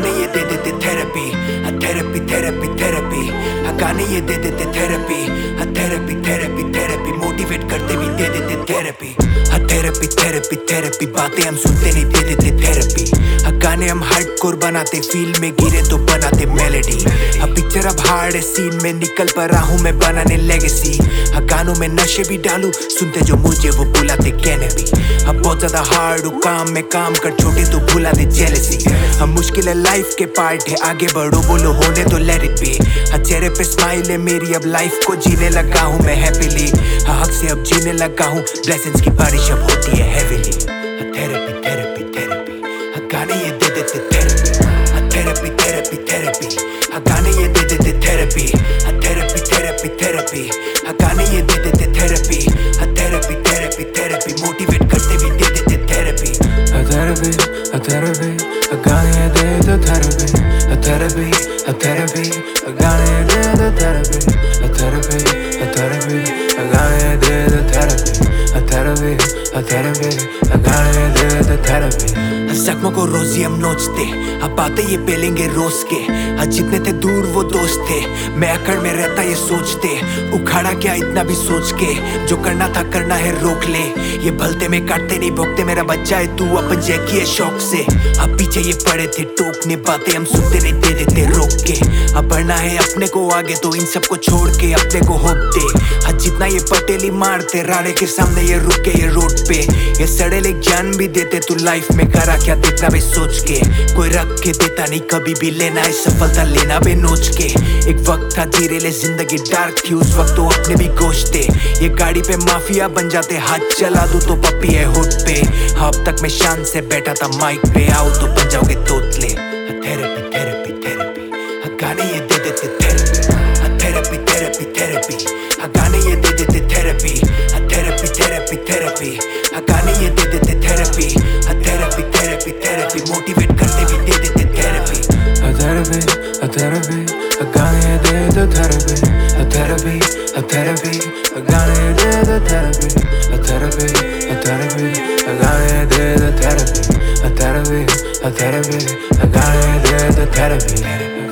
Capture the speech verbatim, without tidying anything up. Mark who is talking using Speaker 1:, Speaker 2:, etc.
Speaker 1: गाने ये दे देते थेरेपी, थेरेपी थेरेपी थेरेपी। गाने ये दे देते therapy, therapy therapy therapy. Motivate करते भी दे देते थेरेपी, थेरेपी थेरेपी थेरेपी। बातें हम सुनते नहीं दे देते थेरेपी। गाने हम हार्डकोर बनाते, फील में गिरे तो बनाते मेलोडी। पिक्चर अब हार्ड है, सीन में निकल पर रहा हूँ मैं बनाने लेगेसी। गानों में नशे भी डालू, सुनते जो मुझे वो बुलाते कहने भी। अब बहुत ज्यादा हार्ड हूँ काम में, काम कर छोटे तो भुला दे जेलसी। अब मुश्किल है लाइफ के पार्ट है, आगे बढ़ो बोलो होने तो लेट इट बी। चेहरे पे स्माइल है मेरी, अब लाइफ को जीने लगा हूँ मैं हैप्पीली। हक से अब जीने लगा हूँ, ब्लेसिंग्स की बारिश अब होती है हेवीली। थेरेपी थेरेपी थेरेपी, गाने ये दे देते थेरेपी, थेरेपी थेरेपी थेरेपी। गाने ये दे देते थेरेपी, थेरेपी थेरेपी थेरेपी। गाने ये दे देते therapy, therapy therapy therapy. Motivate करते भी दे देते थेरेपी,
Speaker 2: थेरेपी थेरेपी। गाने ये दे देते थेरेपी, थेरेपी थेरेपी। गाने ये दे देते थेरेपी, थेरेपी थेरेपी। गाने ये दे देते थेरेपी, थेरेपी थेरेपी। गाने ये दे देते थेरेपी।
Speaker 1: जख्मों को रोजी हम नोचते, अब बातें ये पेलेंगे रोज के। जितने थे दूर वो दोस्त थे, मैं अकड़ में रहता ये सोचते। उखाड़ा क्या इतना भी सोच के, जो करना था करना है रोक ले। ये भलते में काटते नहीं भोगते, मेरा बच्चा है तू अपन जैकी है शौक से। अब पीछे ये पड़े थे टोकने, बातें हम सुनते नहीं दे देते रोक के। अब बढ़ना है अपने को आगे तो इन सबको छोड़ के अपने को होप दे। आज जितना ये पटेली मारते राड़े के सामने ये रुके ये रोड पे। ये सड़ेले ज्ञान भी देते, तू लाइफ में करा क्या देखना बे सोच के। कोई रख के देता नहीं कभी भी, लेना है सफलता लेना बे नोच के। एक वक्त था धीरेले जिंदगी डार्क थी, उस वक्त तो अपने भी गोश्त थे। ये गाड़ी पे माफिया बन जाते, हाथ चला दूं तो पप्पी है होठ पे। अब तक मैं शान से बैठा था माइक पे, आओ तो बन जाओगे तोतले। थेरेपी थेरेपी थेरेपी, गाने ये दे देते थेरेपी, थेरेपी थेरेपी थेरेपी। गाने ये दे देते थेरेपी, थेरेपी थेरेपी थेरेपी। गाने ये दे देते therapy, therapy therapy therapy. Motivate करते भी दे देते थेरेपी,
Speaker 2: थेरेपी थेरेपी। गाने ये दे देते थेरेपी, थेरेपी थेरेपी। गाने ये दे देते थेरेपी, थेरेपी थेरेपी। गाने ये दे देते थेरेपी, थेरेपी थेरेपी। गाने ये दे देते थेरेपी।